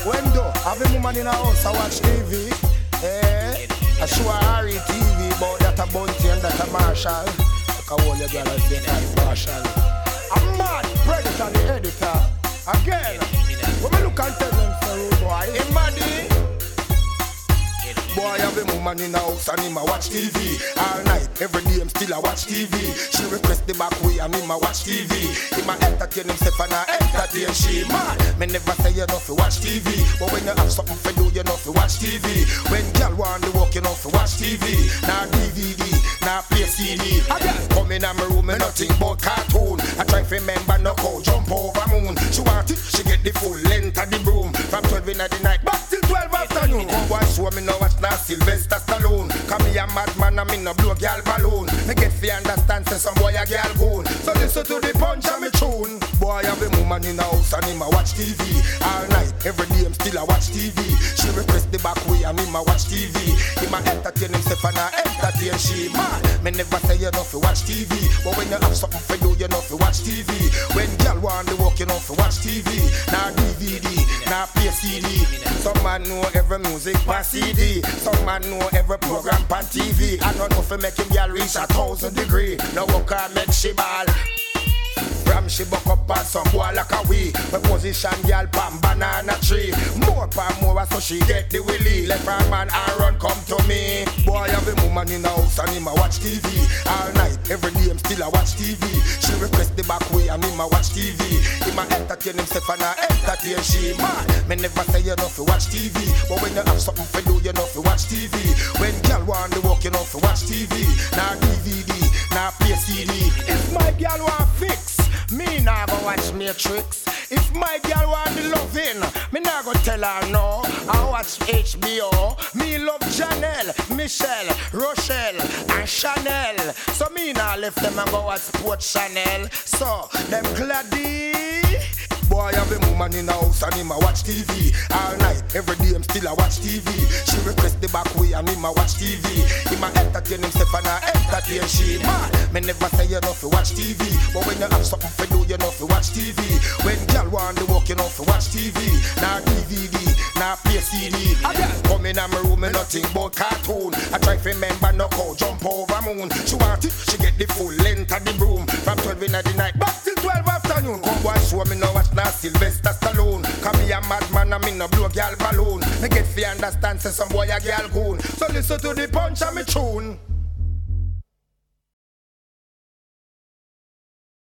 When do have a woman in a house I watch TV? I show a Harry TV about that a Bounty and that a Marshall. Look how all your girl has been like Marshall. I'm mad, Predator the editor. Again, when we look and tell them so boy, hey maddy. Boy, have a woman in a house and him a watch TV all night, every day him still a watch TV. She request the back way and him a watch TV. Him a entertain himself and a entertain she. Man, me never say you know fi watch TV, but when you have something for do, you know fi watch TV. When girl want to walk, you know fi watch TV. Now DVD, now play CD. Again, come in my room, me nothing but cartoon. I try to remember no how jump over moon. She want it, she get the full length of the broom. From 12 in the night back till 12 afternoon. Come watch show me know watch now Sylvester Stallone. Come me a madman and me no blow girl balloon. Me get fi understand say some boy a girl goon. So listen to the punch of me tune. Boy have a woman in the house and him a watch TV all night, every day him still a watch TV. She request the back way and him a watch TV. Him a entertain himself and a entertain she. Man, me never say you know fi watch TV, but when you have something for do, you know fi watch TV. When girl want to walk, you know fi watch TV. Now DVD, now play CD. Some man know every music by CD. Some man know every program on TV. I don't know if make him girl reach 1,000 degree. No work can make she ball. From she buck up on some boy like a wee. My position girl pan banana tree. More pan more so she get the willy. Let her man and run come to me. Boy have a woman in the house and him a watch TV all night, every day him still a watch TV. She request the back way and him a watch TV. Him a entertain himself and a entertain she. Man, me never say you know fi watch TV, but when you have something for do, you know fi watch TV. When girl want to walk, you know fi watch TV. Now DVD, now play CD. If my girl want fix, me nah go watch Matrix. If my girl want the loving, me nah go tell her no. I watch HBO. Me love Janelle, Michelle, Rochelle, and Chanel. So me nah left them and go watch Sports Channel. So them gladdy. Boy have a woman in the house and him a watch TV all night, every day him still a watch TV. She request the back way and him a watch TV. Him a entertain himself and a entertain she. Man, me never say you know fi watch TV, but when you have something for do, you know fi watch TV. When girl want to walk, you know fi watch TV. Now DVD, now play CD. Again, come in my room, me nothing but cartoon. I try to remember no how jump over moon. She want it, she get the full length of the broom. From 12 in the night back till 12 afternoon. Come watch show me know what now Sylvester Stallone. Come me a madman and me no blow girl balloon. Me get fi understand say some boy a girl goon. So listen to the punch of me tune.